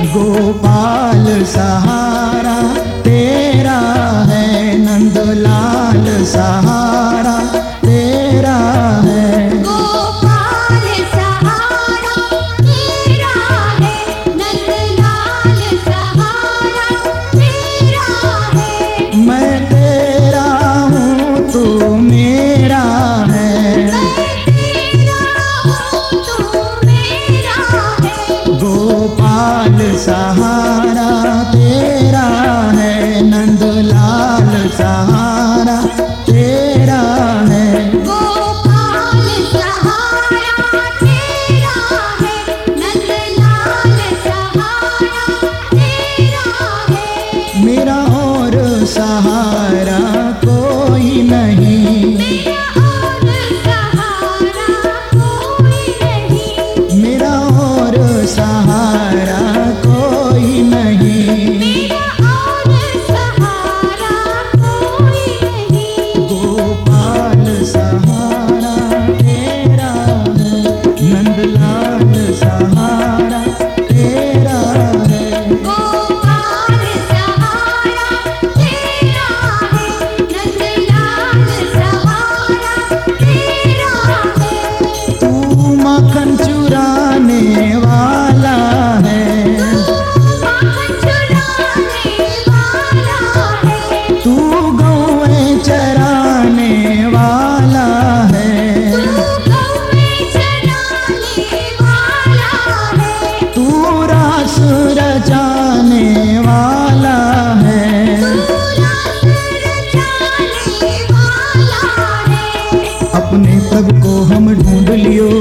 गोपाल सहारा तेरा है, नंदलाल सहारा तेरा है। गोपाल सहारा तेरा है, नंदलाल सहारा तेरा है। मैं तेरा हूँ तू मेरा है, मैं तेरा हूँ तू मेरा है। गोपाल सहारा तेरा है, नंदलाल सहारा तेरा है। गोपाल सहारा तेरा है, नंदलाल सहारा तेरा है। मेरा और सहारा कोई नहीं, मेरा और सहारा कोई नहीं। मेरा और सहारा कोई नहीं। मेरा और सहारा कोई नहीं। गोपाल सहारा तेरा है, नंदलाल सहारा तेरा है। गोपाल सहारा तेरा है, नंदलाल सहारा तेरा है। तू माखन चुराने वाला है, माखन चुराने वाला है। तू गौएं चराने वाला है, तू गौएं चराने वाला है। तू रास रचाने वाला है। तू रास रचाने वाला है। अपने प्रभु को हम ढूंढ लियो,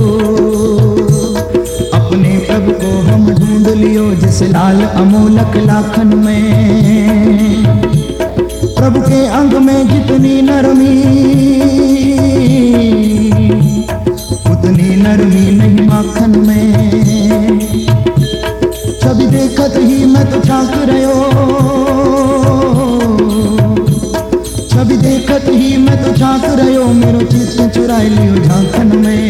अपने प्रभु को हम ढूंढ लियो, जिस लाल अमोलक लाखन में प्रभु के अंग में जितनी नरमी, उतनी नरमी नहीं माखन में। छवि देखत ही मैं तो झांक रहो, छवि देखत ही मैं तो झांक रहो, मेरो चित्त चुराए लियो झांकन में।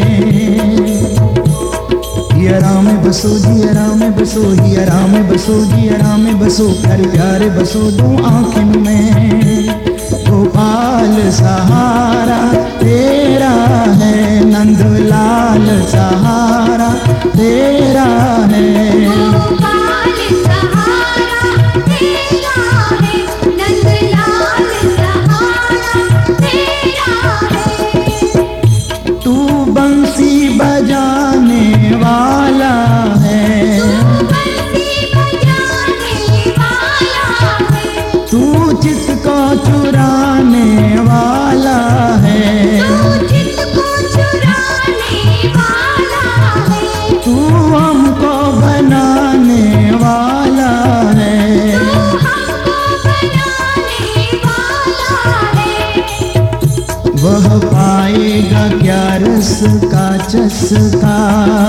हियरा में बसो, हियरा में बसो, हियरा में बसो, हियरा में बसो, प्यारे प्यारे बसो दो आँखिन में। गोपाल सहारा तेरा है, नंदलाल सहारा तेरा है। गोपाल सहारा तेरा है, नंदलाल सहारा तेरा है। तू बंसी बजाने वाला है, तू बंसी बजाने वाला है। तू चित्त को चुराने वाला है, तू चित्त को चुराने वाला है। तू हमको बनाने वाला है। तू हमको बनाने वाला है। वह पाएगा क्या रस का चस्का,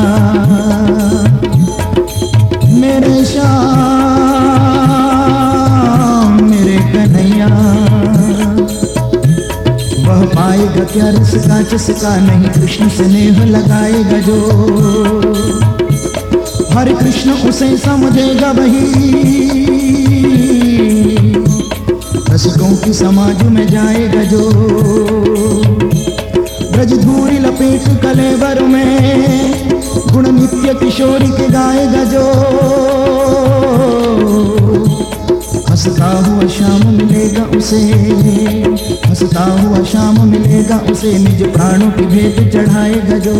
मेरे श्याम मेरे कन्हैया। वह पाएगा क्या रस का चस्का, नहीं कृष्ण से नेह लगाएगा जो। हरे कृष्ण उसे समझेगा वही, रसिकों की समाज में जाएगा जो। ब्रज धूरी लपेट कलेवर में, गुण नित्य किशोरी के गाएगा जो। हंसता हुआ शाम मिलेगा उसे, हंसता हुआ शाम मिलेगा उसे, निज प्राणों की भेंट चढ़ाएगा जो।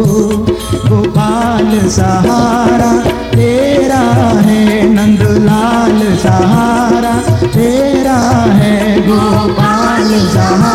गोपाल सहारा तेरा है, नंदलाल सहारा तेरा है। गोपाल सहारा